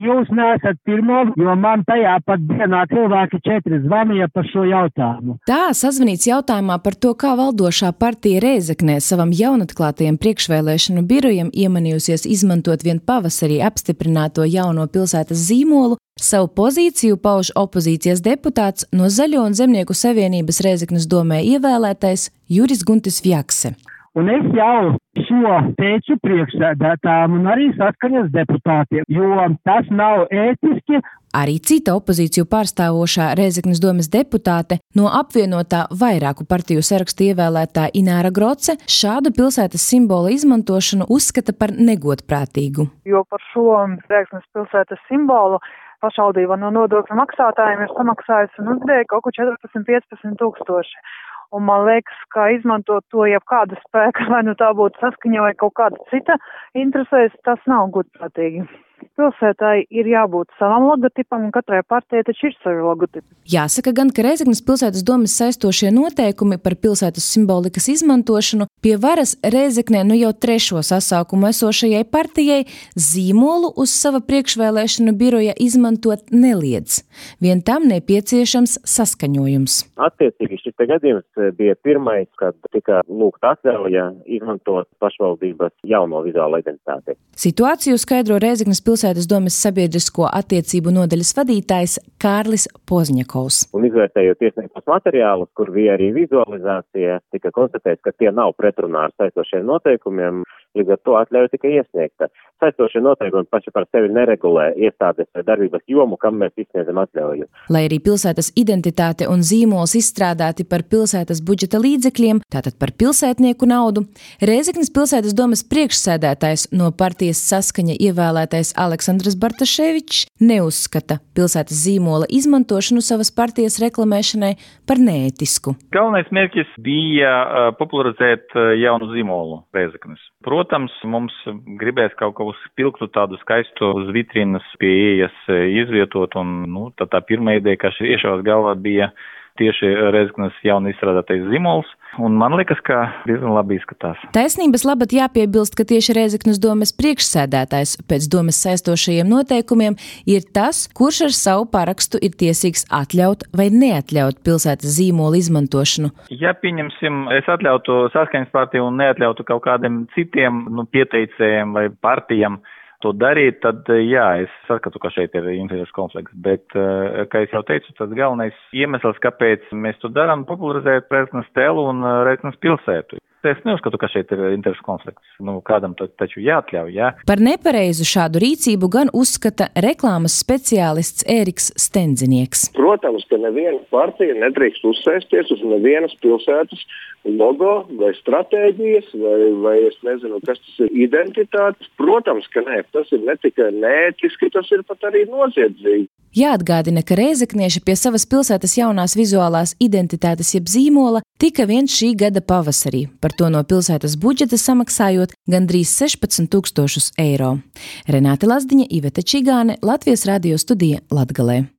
Jūs neesat pirmo, jo man tajā pat dienā cilvēki 4 zvanīja par šo jautājumu. Tā sazvanīts jautājumā par to, kā valdošā partija Rēzeknē savam jaunatklātajam priekšvēlēšanu birojam iemanījusies izmantot vien pavasarī apstiprināto jauno pilsētas zīmolu, savu pozīciju pauž opozīcijas deputāts no Zaļo un Zemnieku savienības Rēzeknes domē ievēlētais Juris Guntis Vjakse. Un es jau šo teicu priekšsēdētājiem un arī saskaņas deputātiem, jo tas nav ētiski. Arī cita opozīciju pārstāvošā Rēzeknes domes deputāte no apvienotā vairāku partiju sarakstu ievēlētā Ināra Groce šādu pilsētas simbolu izmantošanu uzskata par negodprātīgu. Jo par šo Rēzeknes pilsētas simbolu pašvaldība no nodokļu maksātājiem ir samaksājusi vidēji kaut ko 14–15 tūkstoši. Un man liekas, ka izmantot to jebkāda spēka, vai nu tā būtu saskaņa vai kaut kāda cita interesēs, tas nav godprātīgi. Pilsētai ir jābūt savam logotipam, un katrai partijai taču ir savi logotipi. Jāsaka gan, ka Rēzeknes pilsētas domes saistošie noteikumi par pilsētas simbolikas izmantošanu pie varas Rēzeknē jau 3. sasaukumu esošajai partijai zīmolu uz sava priekšvēlēšanu biroja izmantot neliedz. Vien tam nepieciešams saskaņojums. Attiecīgi šis gadījums bija pirmais, kad tika lūgta atļauja izmantot pašvaldības jauno vizuālo identitāti. Situāciju skaidro Rēzeknes pilsētas domes sabiedrisko attiecību nodaļas vadītājs Kārlis Pozņakovs. Un izvērtējot iesniegtos materiālus, kur bija arī vizualizācija, tika konstatēts, ka tie nav pretrunā ar saistošiem noteikumiem, līdz ar to atļauja tika iesniegta. Saistošie noteikumi paši par sevi neregulē iestādes vai darbības jomu, kam mēs izsniedzam atļauju. Lai arī pilsētas identitāte un zīmols izstrādāti par pilsētas budžeta līdzekļiem, tātad par pilsētnieku naudu, Rēzeknes pilsētas domes priekšsēdētājs no partijas Saskaņa ievēlētais Aleksandrs Bartaševičs neuzskata pilsētas zīmola izmantošanu savas partijas reklamēšanai par neētisku. Galvenais mērķis bija popularizēt jaunu zīmolu Rēzeknes. Protams, mums gribēs kaut ko spilgtu tādu skaistu uz vitrīnas pie ieejas izvietot, un tā pirmā ideja, kas iešāvās galvā, bija tieši Rēzeknes jauni izstrādātais zīmols, un man liekas, ka diezgan labi izskatās. Taisnības labad jāpiebilst, ka tieši Rēzeknes domes priekšsēdētājs pēc domes saistošajiem noteikumiem ir tas, kurš ar savu parakstu ir tiesīgs atļaut vai neatļaut pilsētas zīmolu izmantošanu. Ja pieņemsim, es atļautu Saskaņas partiju un neatļautu kaut kādiem citiem pieteicējiem vai partijām to darīt, tad jā, es saskatu, ka šeit ir interešu konflikts, bet, kā es jau teicu, tas galvenais iemesls, kāpēc mēs to darām, popularizēt Rēzeknes tēlu un Rēzeknes pilsētu. Es neuzskatu, ka šeit ir interešu konflikts. Kādam taču jāatļauj, jā. Par nepareizu šādu rīcību gan uzskata reklāmas speciālists Ēriks Stenzinieks. Protams, ka neviena partija nedrīkst uzsēsties uz nevienas pilsētas logo vai stratēģijas vai es nezinu, kas tas ir, identitātes. Protams, ka nē, tas ir ne tikai neētiski, tas ir pat arī noziedzīgi. Jāatgādina, ka rēzeknieši pie savas pilsētas jaunās vizuālās identitātes jeb zīmola tika viens šī gada pavasarī, par to no pilsētas budžeta samaksājot gandrīz 16 000 eiro. Renāte Lazdiņa, Iveta Čigāne, Latvijas radio studija Latgalē.